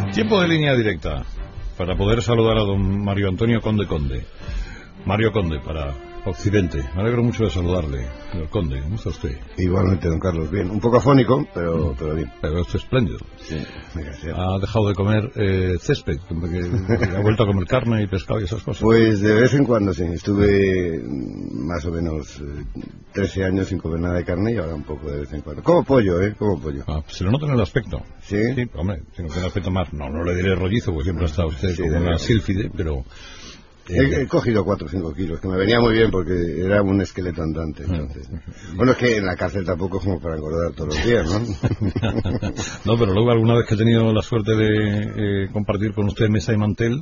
Tiempo de línea directa para poder saludar a don Mario Antonio Conde Conde. Mario Conde para Occidente. Me alegro mucho de saludarle, señor Conde. ¿Cómo está usted? Igualmente, don Carlos. Bien, un poco afónico, pero bien. Pero usted es espléndido. Sí, gracias. Ha dejado de comer césped, que ha vuelto a comer carne y pescado y esas cosas. Pues de vez en cuando sí. Estuve más o menos 13 años sin comer nada de carne y ahora un poco de vez en cuando. Como pollo, como pollo. Se lo nota en el aspecto. ¿Sí? Sí, hombre, sino que el aspecto más, no le diré rollizo, porque siempre ha estado usted como una sílfide, pero... He cogido 4 o 5 kilos, que me venía muy bien porque era un esqueleto andante. Entonces. Bueno, es que en la cárcel tampoco es como para engordar todos los días, ¿no? No, pero luego alguna vez que he tenido la suerte de compartir con usted mesa y mantel,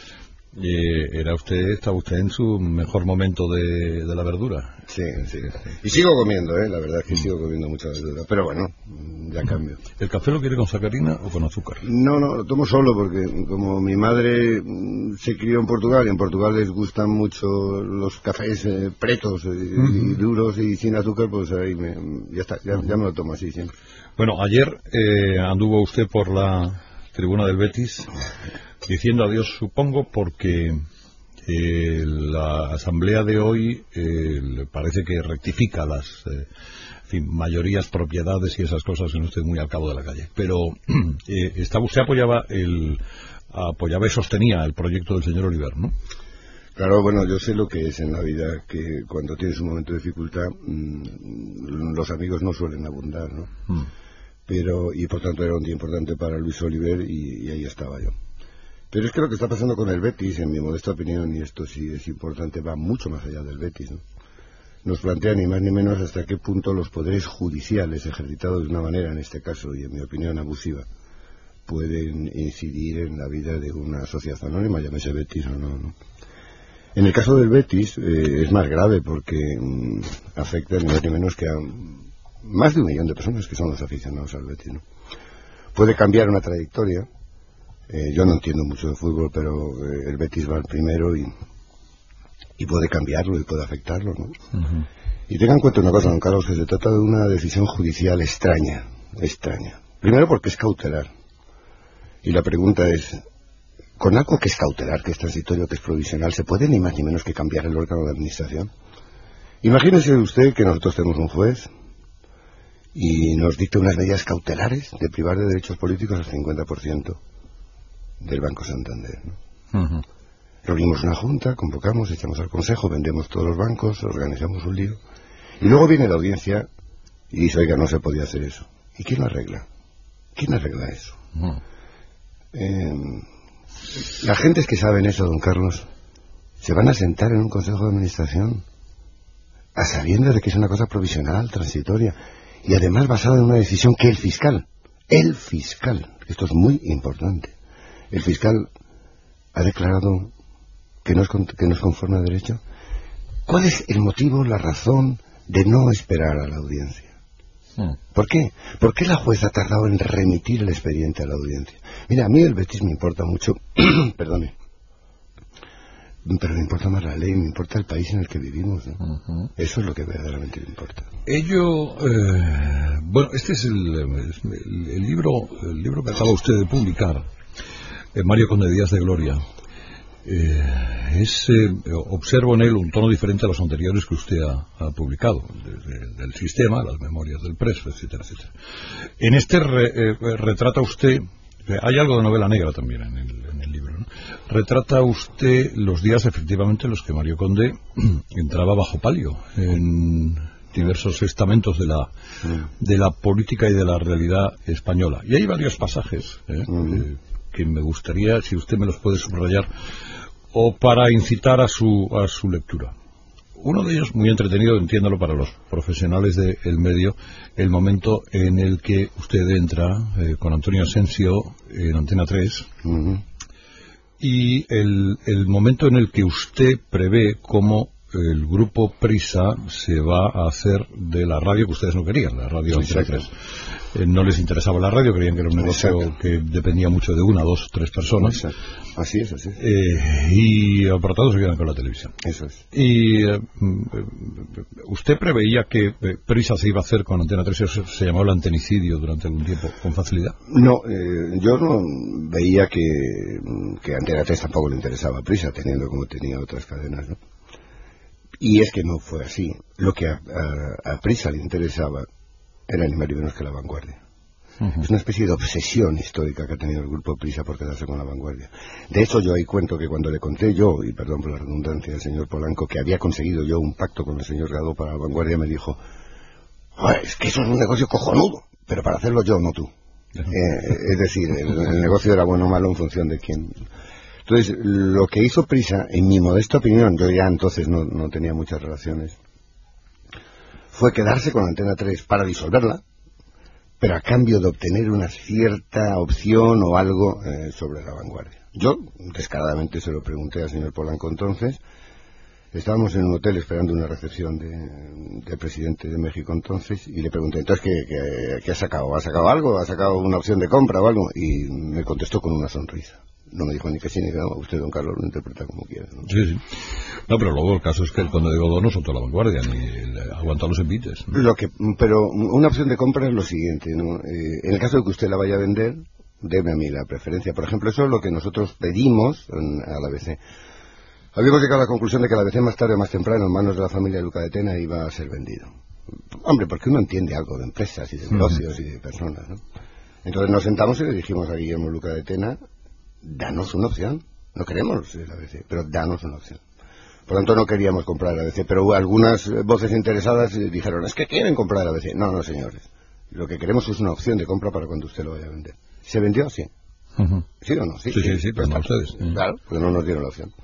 estaba usted en su mejor momento de la verdura. Sí. Y sigo comiendo, la verdad es que sigo comiendo mucha verdura, pero bueno, ya cambio. ¿El café lo quiere con sacarina o con azúcar? No, lo tomo solo porque como mi madre se crió en Portugal y en Portugal les gustan mucho los cafés pretos y duros y sin azúcar, pues ahí ya está, ya me lo tomo así siempre. Bueno, ayer anduvo usted por la tribuna del Betis diciendo adiós, supongo, porque la asamblea de hoy parece que rectifica las mayorías, propiedades y esas cosas, que no estoy muy al cabo de la calle. Pero usted apoyaba y sostenía el proyecto del señor Oliver, ¿no? Claro, bueno, yo sé lo que es en la vida, que cuando tienes un momento de dificultad, los amigos no suelen abundar, ¿no? Y por tanto era un día importante para Luis Oliver y ahí estaba yo. Pero es que lo que está pasando con el Betis, en mi modesta opinión, y esto sí es importante, va mucho más allá del Betis, ¿no? Nos plantea ni más ni menos hasta qué punto los poderes judiciales, ejercitados de una manera, en este caso, y en mi opinión abusiva, pueden incidir en la vida de una sociedad anónima, llámese Betis o no, ¿no? En el caso del Betis es más grave porque afecta ni más ni menos que a más de 1 millón de personas que son los aficionados al Betis, ¿no? Puede cambiar una trayectoria. Yo no entiendo mucho de fútbol, pero el Betis va al primero y puede cambiarlo y puede afectarlo, ¿no? Y tengan en cuenta una cosa, don Carlos, que se trata de una decisión judicial extraña. Primero porque es cautelar. Y la pregunta es, con algo que es cautelar, que es transitorio, que es provisional, ¿se puede ni más ni menos que cambiar el órgano de administración? Imagínese usted que nosotros tenemos un juez y nos dicta unas medidas cautelares de privar de derechos políticos al 50% del Banco Santander, ¿no? Reunimos una junta, convocamos, echamos al consejo, vendemos todos los bancos, organizamos un lío, y luego viene la audiencia y dice, oiga, no se podía hacer eso. ¿Y quién lo arregla? ¿Quién arregla eso? Las gentes que saben eso, don Carlos, se van a sentar en un consejo de administración a sabiendas de que es una cosa provisional, transitoria, y además basada en una decisión que el fiscal, esto es muy importante, el fiscal ha declarado que no es conforme a derecho. ¿Cuál es el motivo, la razón de no esperar a la audiencia? ¿Por qué? ¿Por qué la jueza ha tardado en remitir el expediente a la audiencia? Mira, a mí el Betis me importa mucho, perdone, pero me importa más la ley, me importa el país en el que vivimos, ¿no? Eso es lo que verdaderamente me importa. Bueno, este es el libro que acaba usted de publicar, Mario Conde Díaz de Gloria. Observo en él un tono diferente a los anteriores que usted ha publicado, del sistema, las memorias del preso, etcétera, etcétera. En este retrata usted, hay algo de novela negra también en el libro, ¿no? Retrata usted los días efectivamente en los que Mario Conde entraba bajo palio en diversos estamentos de la política y de la realidad española. Y hay varios pasajes que me gustaría, si usted me los puede subrayar, o para incitar a su lectura. Uno de ellos, muy entretenido, entiéndalo para los profesionales del medio, el momento en el que usted entra con Antonio Asensio en Antena 3, y el momento en el que usted prevé cómo el grupo Prisa se va a hacer de la radio que ustedes no querían, la radio Antena 3. No les interesaba la radio, creían que era un negocio que dependía mucho de una, dos, tres personas. Exacto. Así es. Y apartados se quedan con la televisión. Eso es. Y usted preveía que Prisa se iba a hacer con Antena 3, se llamó el antenicidio durante algún tiempo, con facilidad. No, yo no veía que Antena 3 tampoco le interesaba a Prisa, teniendo como tenía otras cadenas, ¿no? Y es que no fue así. Lo que a Prisa le interesaba era ni más ni menos que La Vanguardia. Es una especie de obsesión histórica que ha tenido el grupo Prisa por quedarse con La Vanguardia. De hecho, yo ahí cuento que cuando le conté yo, y perdón por la redundancia al señor Polanco, que había conseguido yo un pacto con el señor Gadó para La Vanguardia, me dijo: es que eso es un negocio cojonudo, pero para hacerlo yo, no tú. Es decir, el negocio era bueno o malo en función de quién. Entonces, lo que hizo Prisa, en mi modesta opinión, yo ya entonces no tenía muchas relaciones, fue quedarse con Antena 3 para disolverla, pero a cambio de obtener una cierta opción o algo sobre La Vanguardia. Yo, descaradamente, se lo pregunté al señor Polanco entonces. Estábamos en un hotel esperando una recepción del presidente de México entonces, y le pregunté: entonces, ¿qué ha sacado? ¿Ha sacado algo? ¿Ha sacado una opción de compra o algo? Y me contestó con una sonrisa. No me dijo ni que sí ni que no. Usted, don Carlos, lo interpreta como quiera, ¿no? Sí. No, pero luego el caso es que el conde de Godó no soltó La Vanguardia, ni aguantó los envites, ¿no? Pero una opción de compra es lo siguiente, ¿no? En el caso de que usted la vaya a vender, deme a mí la preferencia. Por ejemplo, eso es lo que nosotros pedimos a la ABC. Habíamos llegado a la conclusión de que la ABC más tarde o más temprano, en manos de la familia Luca de Tena, iba a ser vendido. Hombre, porque uno entiende algo de empresas y de negocios y de personas, ¿no? Entonces nos sentamos y le dijimos a Guillermo Luca de Tena: danos una opción. No queremos la ABC, pero danos una opción. Por lo tanto, no queríamos comprar la ABC, pero algunas voces interesadas dijeron: es que quieren comprar la ABC. No, señores. Lo que queremos es una opción de compra para cuando usted lo vaya a vender. ¿Se vendió? Sí. ¿Sí o no? Sí, pero no ustedes. Claro, porque no nos dieron la opción.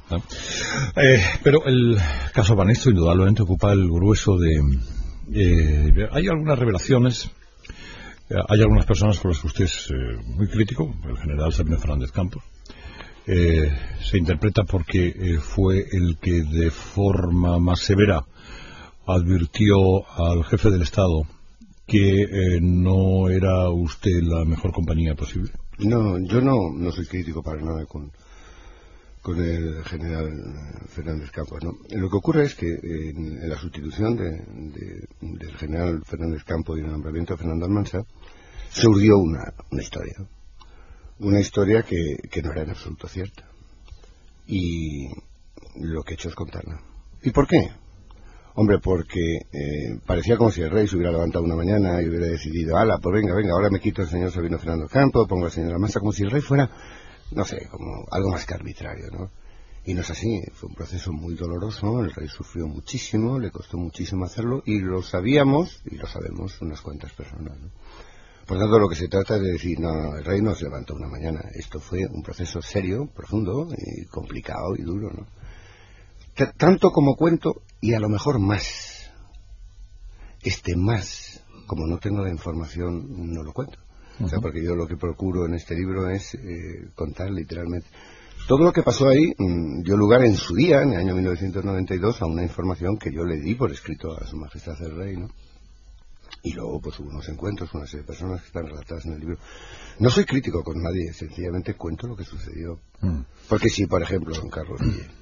Pero el caso Banesto indudablemente ocupa el grueso de... hay algunas revelaciones. Hay algunas personas con las que usted es muy crítico, el general Sabino Fernández Campos. Se interpreta porque fue el que de forma más severa advirtió al jefe del Estado que no era usted la mejor compañía posible. No, yo no soy crítico para nada con el general Fernández Campos, ¿no? Lo que ocurre es que en la sustitución del general Fernández Campos y el nombramiento de Fernando Almansa se urdió una historia que no era en absoluto cierta, y lo que he hecho es contarla. ¿Y por qué? Hombre, porque parecía como si el rey se hubiera levantado una mañana y hubiera decidido: ala, pues venga, ahora me quito al señor Sabino Fernández Campos, pongo al señor Almansa, como si el rey fuera, no sé, como algo más que arbitrario, ¿no? Y no es así. Fue un proceso muy doloroso, el rey sufrió muchísimo, le costó muchísimo hacerlo, y lo sabíamos y lo sabemos unas cuantas personas, ¿no? Por tanto, lo que se trata es de decir: no, el rey no se levantó una mañana. Esto fue un proceso serio, profundo y complicado y duro, ¿no? Tanto como cuento, y a lo mejor más. Más, como no tengo la información, no lo cuento. O sea, porque yo lo que procuro en este libro es contar literalmente. Todo lo que pasó ahí dio lugar en su día, en el año 1992, a una información que yo le di por escrito a Su Majestad el Rey, ¿no? Y luego, pues, hubo unos encuentros, una serie de personas que están relatadas en el libro. No soy crítico con nadie, sencillamente cuento lo que sucedió. Porque si, por ejemplo, don Carlos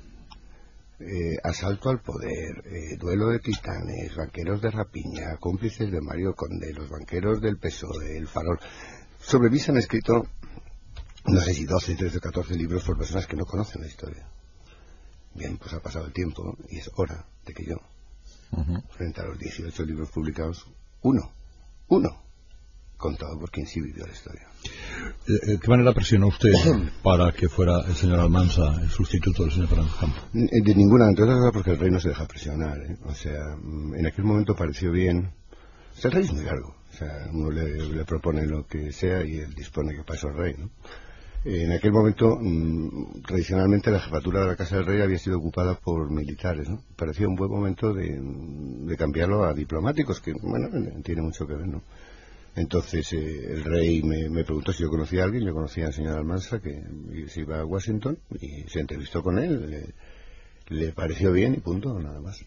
asalto al poder, duelo de titanes, banqueros de rapiña, cómplices de Mario Conde, los banqueros del PSOE, el Farol, sobre mí se han escrito, no sé si 12, 13 o 14 libros por personas que no conocen la historia. Bien, pues ha pasado el tiempo y es hora de que yo, frente a los 18 libros publicados, uno, contado por quien sí vivió la historia. ¿De qué manera presionó usted para que fuera el señor Almansa el sustituto del señor Fernández Campos? De ninguna, entonces, porque el rey no se deja presionar, ¿eh? O sea, en aquel momento pareció bien. O sea, el rey es muy largo. O sea, uno le propone lo que sea y él dispone que pase el rey, ¿no? En aquel momento, tradicionalmente, la jefatura de la Casa del Rey había sido ocupada por militares, ¿no? Parecía un buen momento de cambiarlo a diplomáticos, que, bueno, tiene mucho que ver, ¿no? Entonces el rey me preguntó si yo conocía a alguien. Yo conocía al señor Almansa, que se iba a Washington y se entrevistó con él, Le pareció bien y punto, nada más.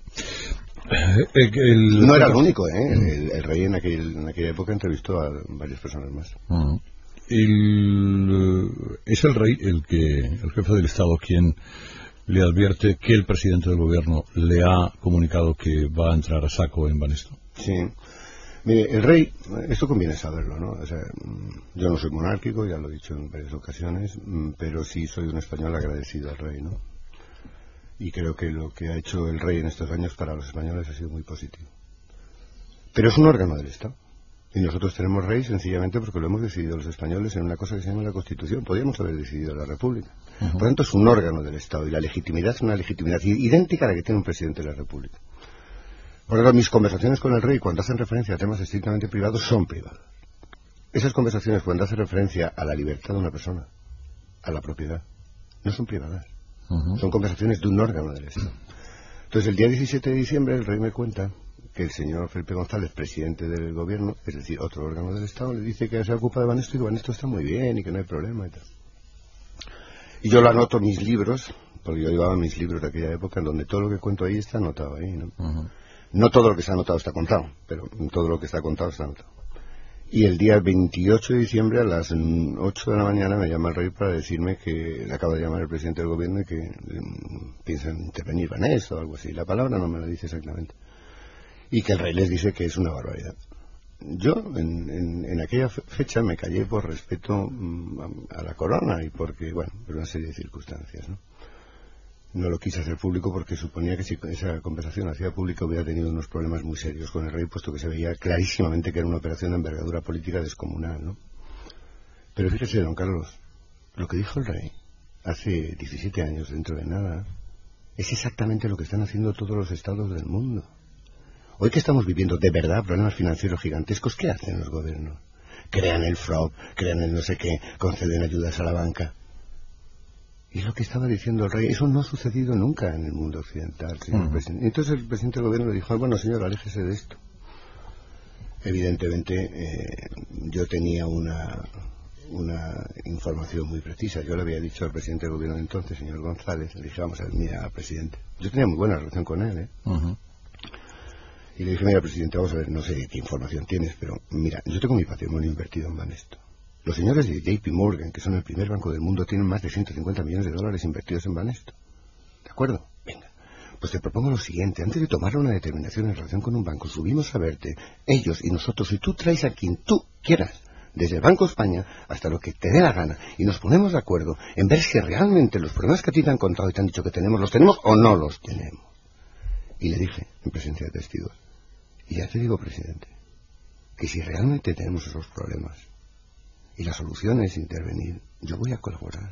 No era el único, ¿eh? El rey en aquella época entrevistó a varias personas más. Es el rey el jefe del Estado, quien le advierte que el presidente del gobierno le ha comunicado que va a entrar a saco en Banesto. Sí. Mire, el rey, esto conviene saberlo, ¿no? O sea, yo no soy monárquico, ya lo he dicho en varias ocasiones, pero sí soy un español agradecido al rey, ¿no? Y creo que lo que ha hecho el rey en estos años para los españoles ha sido muy positivo. Pero es un órgano del Estado. Y nosotros tenemos rey sencillamente porque lo hemos decidido los españoles en una cosa que se llama la Constitución. Podríamos haber decidido la República. Por lo tanto, es un órgano del Estado y la legitimidad es una legitimidad idéntica a la que tiene un presidente de la República. Por lo tanto, mis conversaciones con el rey, cuando hacen referencia a temas estrictamente privados, son privadas. Esas conversaciones, cuando hacen referencia a la libertad de una persona, a la propiedad, no son privadas. Son conversaciones de un órgano del Estado. Entonces, el día 17 de diciembre, el rey me cuenta que el señor Felipe González, presidente del gobierno, es decir, otro órgano del Estado, le dice que se ocupa de Banesto y que Banesto está muy bien y que no hay problema y tal. Y yo lo anoto en mis libros, porque yo llevaba mis libros de aquella época, en donde todo lo que cuento ahí está anotado ahí, ¿no? No todo lo que está anotado está contado, pero todo lo que está contado está anotado. Y el día 28 de diciembre a las 8 de la mañana me llama el rey para decirme que le acaba de llamar el presidente del gobierno y que piensan intervenir Banesto o algo así. La palabra no me la dice exactamente. Y que el rey les dice que es una barbaridad. Yo en aquella fecha me callé por respeto a la corona y porque, bueno, por una serie de circunstancias, ¿no? No lo quise hacer público porque suponía que si esa conversación hacía pública hubiera tenido unos problemas muy serios con el rey, puesto que se veía clarísimamente que era una operación de envergadura política descomunal, ¿no? Pero fíjese, don Carlos, lo que dijo el rey hace 17 años, dentro de nada, es exactamente lo que están haciendo todos los estados del mundo. Hoy que estamos viviendo de verdad problemas financieros gigantescos, ¿qué hacen los gobiernos? Crean el FROB, crean el no sé qué, conceden ayudas a la banca. Y es lo que estaba diciendo el rey. Eso no ha sucedido nunca en el mundo occidental, señor presidente. Entonces el presidente del gobierno le dijo, bueno, señor, aléjese de esto. Evidentemente, yo tenía una información muy precisa. Yo le había dicho al presidente del gobierno de entonces, señor González, le dije, vamos a ver, mira, presidente. Yo tenía muy buena relación con él, Y le dije, mira, presidente, vamos a ver, no sé qué información tienes, pero mira, yo tengo mi patrimonio invertido en Banesto. Los señores de JP Morgan, que son el primer banco del mundo, tienen más de 150 millones de dólares invertidos en Banesto. ¿De acuerdo? Venga. Pues te propongo lo siguiente. Antes de tomar una determinación en relación con un banco, subimos a verte, ellos y nosotros, y tú traes a quien tú quieras, desde el Banco España hasta lo que te dé la gana, y nos ponemos de acuerdo en ver si realmente los problemas que a ti te han contado y te han dicho que tenemos, ¿los tenemos o no los tenemos? Y le dije, en presencia de testigos, y ya te digo, presidente, que si realmente tenemos esos problemas, y la solución es intervenir, yo voy a colaborar.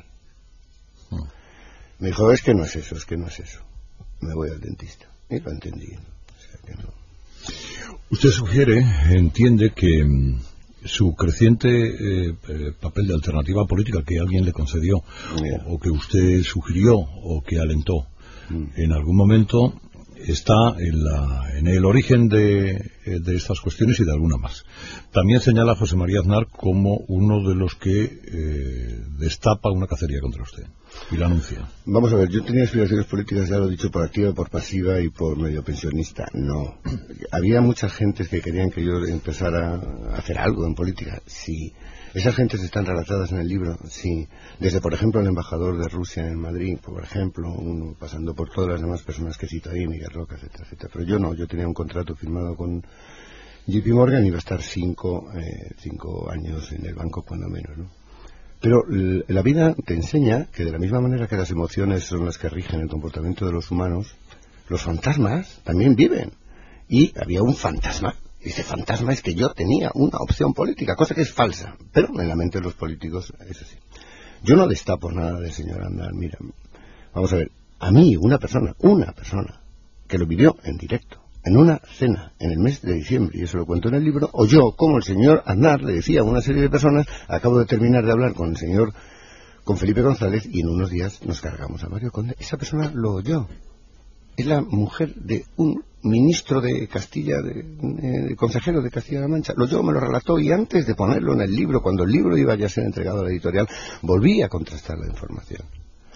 Me dijo, es que no es eso. Me voy al dentista. Y lo entendí. O sea que no. Usted entiende que su creciente papel de alternativa política que alguien le concedió, o que usted sugirió, o que alentó, en algún momento está en el origen de estas cuestiones y de alguna más. También señala a José María Aznar como uno de los que destapa una cacería contra usted y la anuncia. Vamos a ver, yo tenía aspiraciones políticas, ya lo he dicho, por activa, por pasiva y por medio pensionista. No. Había muchas gentes que querían que yo empezara a hacer algo en política. Sí. Esas gentes están relatadas en el libro, sí. Desde, por ejemplo, el embajador de Rusia en Madrid, por ejemplo, pasando por todas las demás personas que cito ahí, Miguel Roca, etcétera, etcétera. Pero yo no, yo tenía un contrato firmado con JP Morgan y iba a estar 5 años en el banco, cuando menos, ¿no? Pero la vida te enseña que de la misma manera que las emociones son las que rigen el comportamiento de los humanos, los fantasmas también viven. Y había un fantasma. Y ese fantasma es que yo tenía una opción política, cosa que es falsa, pero en la mente de los políticos es así. Yo no destapo nada del señor Aznar, mira, vamos a ver, a mí una persona que lo vivió en directo, en una cena, en el mes de diciembre, y eso lo cuento en el libro, o yo, como el señor Aznar le decía a una serie de personas, acabo de terminar de hablar con Felipe González, y en unos días nos cargamos a Mario Conde. Esa persona lo oyó. Es la mujer de un ministro de Castilla, de consejero de Castilla-La Mancha. Yo me lo relató, y antes de ponerlo en el libro, cuando el libro iba ya a ser entregado a la editorial, volví a contrastar la información.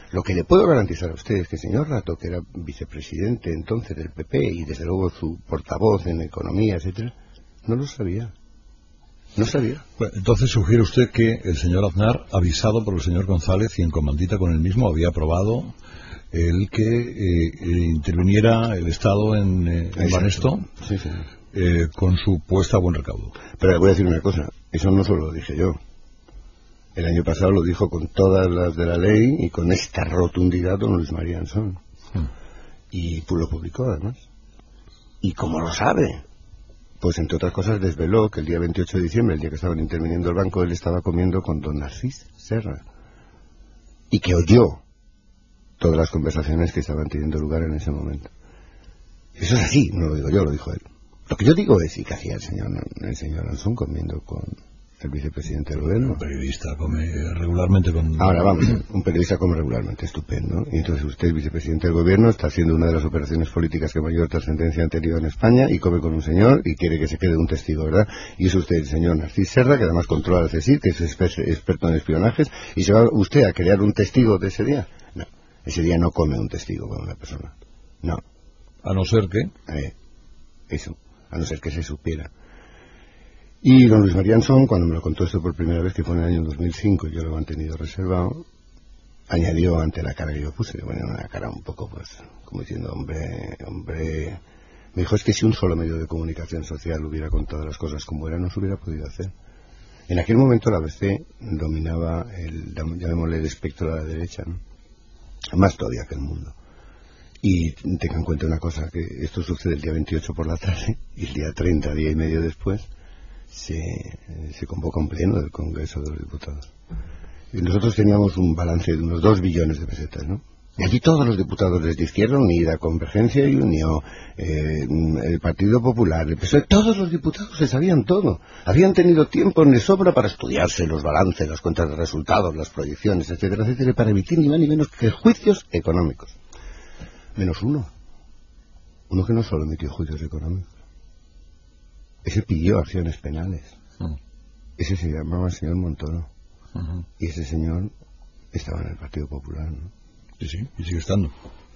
Lo que le puedo garantizar a usted es que el señor Rato, que era vicepresidente entonces del PP y desde luego su portavoz en economía, etcétera, no lo sabía. No sabía. Bueno, entonces sugiere usted que el señor Aznar, avisado por el señor González y en comandita con el mismo, había aprobado el que interviniera el Estado en Banesto, sí, sí. Con su puesta a buen recaudo. Pero le voy a decir una cosa, eso no solo lo dije yo. El año pasado lo dijo con todas las de la ley y con esta rotundidad don Luis María Ansón. Y pues lo publicó además. ¿Y cómo lo sabe? Pues entre otras cosas desveló que el día 28 de diciembre, el día que estaban interviniendo el banco, él estaba comiendo con don Narcís Serra. Y que oyó todas las conversaciones que estaban teniendo lugar en ese momento. Eso es así, no lo digo yo, lo dijo él. Lo que yo digo es, ¿y qué hacía el señor Ansón comiendo con el vicepresidente del gobierno? Un periodista come regularmente con... Ahora vamos, un periodista come regularmente, estupendo. Y entonces usted, vicepresidente del gobierno, está haciendo una de las operaciones políticas que mayor trascendencia han tenido en España y come con un señor y quiere que se quede un testigo, ¿verdad? Y es usted el señor Narcís Serra, que además controla el CSIC, que es experto en espionajes, y se va usted a crear un testigo de ese día. No, ese día no come un testigo con una persona. No. A no ser que... Eso, a no ser que se supiera. Y don Luis María Ansón, cuando me lo contó esto por primera vez, que fue en el año 2005, yo lo he mantenido reservado, añadió ante la cara que yo puse, bueno, una cara un poco, pues, como diciendo, hombre, me dijo, es que si un solo medio de comunicación social hubiera contado las cosas como eran, no se hubiera podido hacer. En aquel momento la ABC dominaba llamémosle el espectro de la derecha, ¿no? Más todavía que el mundo. Y tenga en cuenta una cosa, que esto sucede el día 28 por la tarde, y el día 30, día y medio después, se convoca un pleno del Congreso de los Diputados. Y nosotros teníamos un balance de unos 2 billones de pesetas, ¿no? Y aquí todos los diputados desde Izquierda Unida, Convergencia y Unión, el Partido Popular, el PSOE, todos los diputados se sabían todo. Habían tenido tiempo de sobra para estudiarse los balances, las cuentas de resultados, las proyecciones, etcétera, etcétera, para emitir ni más ni menos que juicios económicos. Menos uno que no solo emitió juicios económicos, ese pidió acciones penales. Ese se llamaba el señor Montoro. Y ese señor estaba en el Partido Popular, ¿no? Sí, y sigue estando.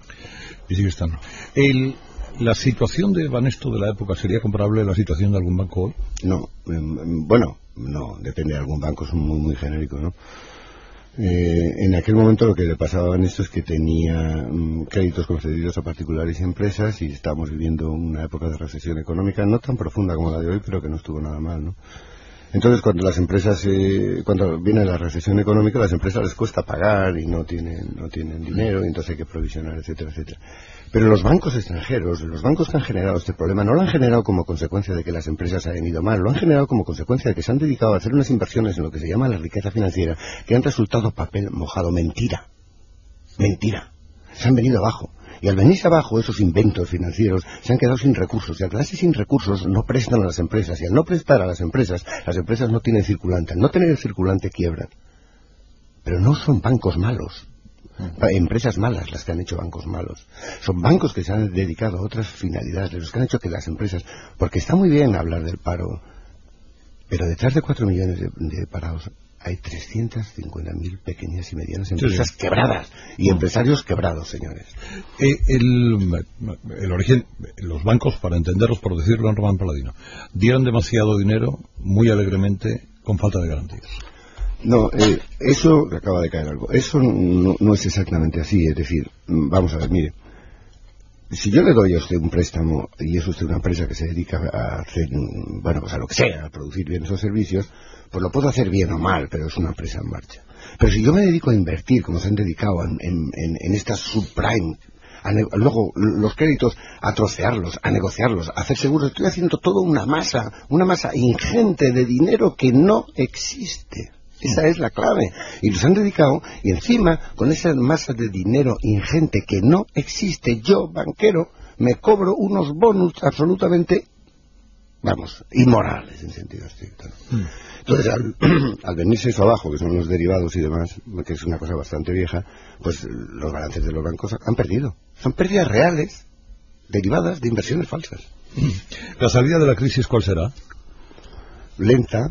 ¿La situación de Banesto de la época sería comparable a la situación de algún banco hoy? No, bueno, no, depende de algún banco, es muy, muy genérico, ¿no? En aquel momento lo que le pasaba a Banesto es que tenía créditos concedidos a particulares y empresas, y estábamos viviendo una época de recesión económica no tan profunda como la de hoy, pero que no estuvo nada mal, ¿no? Entonces cuando las empresas, cuando viene la recesión económica, las empresas les cuesta pagar y no tienen dinero, y entonces hay que provisionar, etcétera, etcétera. Pero los bancos extranjeros, los bancos que han generado este problema, no lo han generado como consecuencia de que las empresas hayan ido mal, lo han generado como consecuencia de que se han dedicado a hacer unas inversiones en lo que se llama la riqueza financiera, que han resultado papel mojado, mentira. Se han venido abajo. Y al venirse abajo, esos inventos financieros se han quedado sin recursos. Y al quedarse sin recursos, no prestan a las empresas. Y al no prestar a las empresas no tienen circulante. Al no tener circulante, quiebran. Pero no son bancos malos. Empresas malas las que han hecho bancos malos. Son bancos que se han dedicado a otras finalidades, los que han hecho que las empresas... Porque está muy bien hablar del paro, pero detrás de 4 millones de parados hay 350.000 pequeñas y medianas empresas quebradas y empresarios quebrados, señores. El origen, los bancos, para entenderlos, por decirlo en Román Paladino, dieron demasiado dinero muy alegremente con falta de garantías. No, eso acaba de caer algo. Eso no es exactamente así. Es decir, vamos a ver, mire, si yo le doy a usted un préstamo y es usted una empresa que se dedica a hacer, bueno, pues a lo que sea, a producir bienes o servicios, pues lo puedo hacer bien o mal, pero es una empresa en marcha. Pero si yo me dedico a invertir, como se han dedicado en estas subprime, luego los créditos a trocearlos, a negociarlos, a hacer seguros, estoy haciendo toda una masa ingente de dinero que no existe. Esa es la clave. Y los han dedicado, y encima, con esa masa de dinero ingente que no existe, yo, banquero, me cobro unos bonus absolutamente, vamos, inmorales en sentido estricto, ¿no? Entonces, al venirse eso abajo, que son los derivados y demás, que es una cosa bastante vieja, pues los balances de los bancos han perdido. Son pérdidas reales, derivadas de inversiones falsas. ¿La salida de la crisis cuál será? Lenta,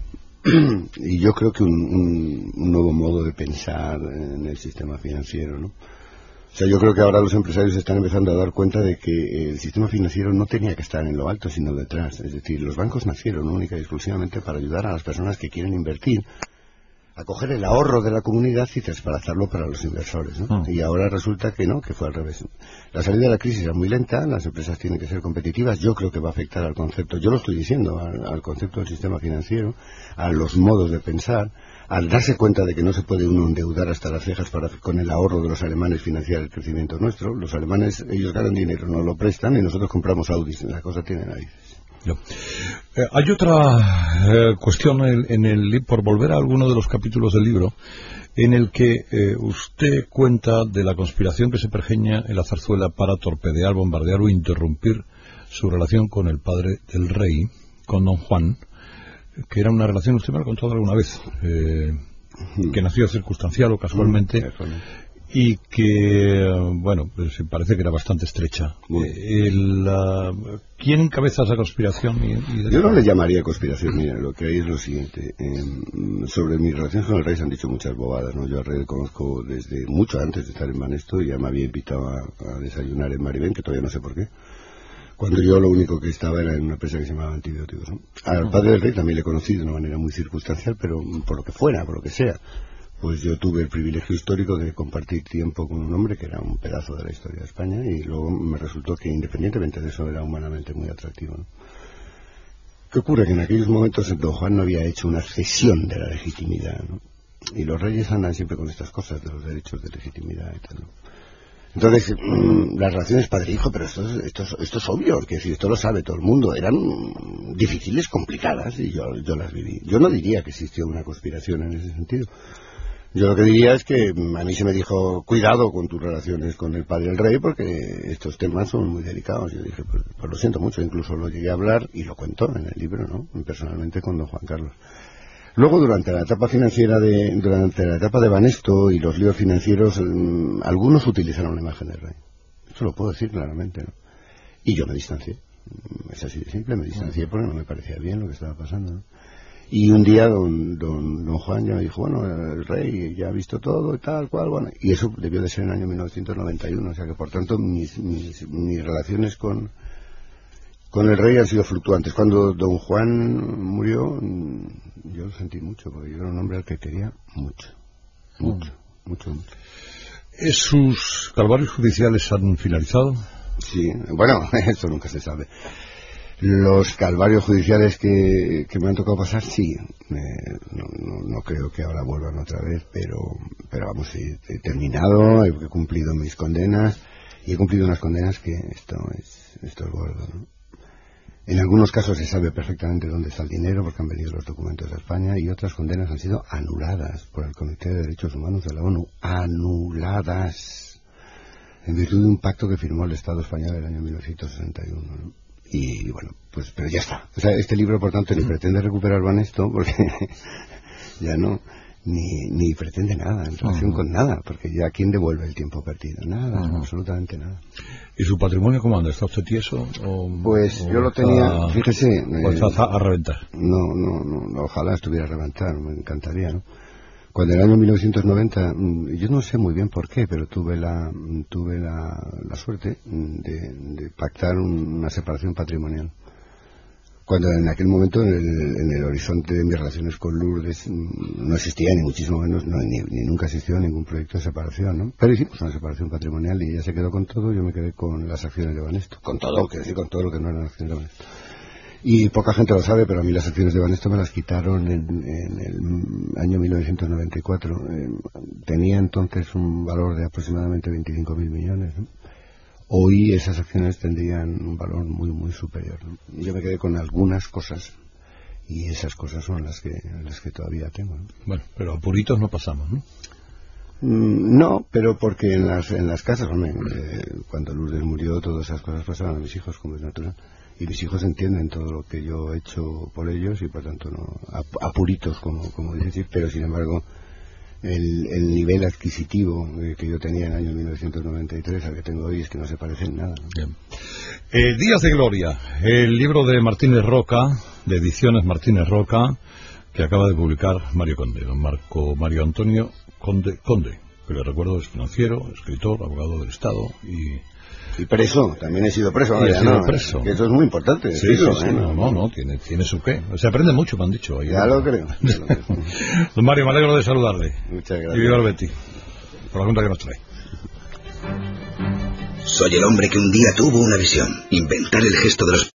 y yo creo que un nuevo modo de pensar en el sistema financiero, ¿no? O sea, yo creo que ahora los empresarios están empezando a dar cuenta de que el sistema financiero no tenía que estar en lo alto, sino detrás. Es decir, los bancos nacieron única y exclusivamente para ayudar a las personas que quieren invertir a coger el ahorro de la comunidad y desplazarlo para los inversores, ¿no? Y ahora resulta que no, que fue al revés. La salida de la crisis era muy lenta, las empresas tienen que ser competitivas. Yo creo que va a afectar al concepto, yo lo estoy diciendo, al concepto del sistema financiero, a los modos de pensar, al darse cuenta de que no se puede uno endeudar hasta las cejas con el ahorro de los alemanes financiar el crecimiento nuestro. Los alemanes, ellos ganan dinero, nos lo prestan y nosotros compramos Audis. La cosa tiene narices. No. Hay otra cuestión por volver a alguno de los capítulos del libro, en el que usted cuenta de la conspiración que se pergeña en la Zarzuela para torpedear, bombardear o interrumpir su relación con el padre del rey, con don Juan, que era una relación, usted me lo ha contado alguna vez, que nació circunstancial o casualmente, y que, bueno, pues parece que era bastante estrecha. ¿Quién encabeza esa conspiración? Yo no le llamaría conspiración, mira, lo que hay es lo siguiente. Sobre mi relación con el rey se han dicho muchas bobadas, ¿no? Yo al rey le conozco desde mucho antes de estar en Banesto, y ya me había invitado a desayunar en Maribén, que todavía no sé por qué, cuando yo lo único que estaba era en una empresa que se llamaba Antibióticos, ¿no? Al padre del rey también le conocí de una manera muy circunstancial, pero por lo que fuera, por lo que sea. Pues yo tuve el privilegio histórico de compartir tiempo con un hombre que era un pedazo de la historia de España, y luego me resultó que independientemente de eso era humanamente muy atractivo, ¿no? ¿Qué ocurre? Que en aquellos momentos don Juan no había hecho una cesión de la legitimidad, ¿no? Y los reyes andan siempre con estas cosas de los derechos de legitimidad y tal, ¿no? Entonces, las relaciones padre-hijo, pero esto es obvio, que si esto lo sabe todo el mundo, eran difíciles, complicadas, y yo las viví. Yo no diría que existió una conspiración en ese sentido. Yo lo que diría es que a mí se me dijo, cuidado con tus relaciones con el padre del rey, porque estos temas son muy delicados. Yo dije, pues lo siento mucho, incluso lo llegué a hablar, y lo cuento en el libro, ¿no? Personalmente con don Juan Carlos. Luego, durante la etapa financiera durante la etapa de Banesto y los líos financieros, algunos utilizaron la imagen del rey. Eso lo puedo decir claramente, ¿no? Y yo me distancié. Es así de simple, me distancié porque no me parecía bien lo que estaba pasando, ¿no? Y un día don Juan ya me dijo, bueno, el rey ya ha visto todo y tal cual, bueno, y eso debió de ser en el año 1991, o sea que por tanto mis relaciones con el rey han sido fluctuantes. Cuando don Juan murió, yo lo sentí mucho, porque yo era un hombre al que quería mucho. ¿Sus calvarios judiciales han finalizado? Sí, bueno, eso nunca se sabe. Los calvarios judiciales que me han tocado pasar, sí. No creo que ahora vuelvan otra vez, pero vamos, sí, he terminado, he cumplido mis condenas, y he cumplido unas condenas que esto es gordo, ¿no? En algunos casos se sabe perfectamente dónde está el dinero, porque han venido los documentos a España, y otras condenas han sido anuladas por el Comité de Derechos Humanos de la ONU. Anuladas. En virtud de un pacto que firmó el Estado español en el año 1961, ¿no? Y bueno, pues, pero ya está. O sea, este libro, por tanto, ni pretende recuperar Banesto, porque ya no, ni pretende nada en relación con nada, porque ya ¿quién devuelve el tiempo perdido? Nada, absolutamente nada. ¿Y su patrimonio cómo anda? ¿Está usted tieso? Pues yo lo tenía, fíjese... está a reventar. No, ojalá estuviera a reventar, me encantaría, ¿no? Cuando en el año 1990, yo no sé muy bien por qué, pero tuve la suerte de pactar una separación patrimonial. Cuando en aquel momento, en el horizonte de mis relaciones con Lourdes, no existía, ni muchísimo menos, ni nunca existió ningún proyecto de separación, ¿no? Pero hicimos una separación patrimonial y ella se quedó con todo, yo me quedé con las acciones de Banesto. Con todo, quiero decir, con todo lo que no eran acciones de Banesto. Y poca gente lo sabe, pero a mí las acciones de Banesto me las quitaron en el año 1994. Tenía entonces un valor de aproximadamente 25.000 millones, ¿no? Hoy esas acciones tendrían un valor muy, muy superior, ¿no? Yo me quedé con algunas cosas, y esas cosas son las que todavía tengo, ¿no? Bueno, pero a puritos no pasamos, ¿no? No, pero porque en las casas, hombre, cuando Lourdes murió, todas esas cosas pasaban a mis hijos, como es natural. Y mis hijos entienden todo lo que yo he hecho por ellos, y por tanto no apuritos, como decir, pero sin embargo el nivel adquisitivo que yo tenía en el año 1993 al que tengo hoy es que no se parece en nada, ¿no? Bien. Días de Gloria, el libro de Martínez Roca, de Ediciones Martínez Roca, que acaba de publicar Mario Conde, don Mario Antonio Conde, que le recuerdo es financiero, escritor, abogado del Estado y preso, también he sido preso. Y he sido preso. Que eso es muy importante decirlo, sí, no, tiene su qué. Se aprende mucho, me han dicho. Ahí, ya lo creo. Don Mario, me alegro de saludarle. Muchas gracias. Y viva el Betis, por la cuenta que nos trae. Soy el hombre que un día tuvo una visión, inventar el gesto de los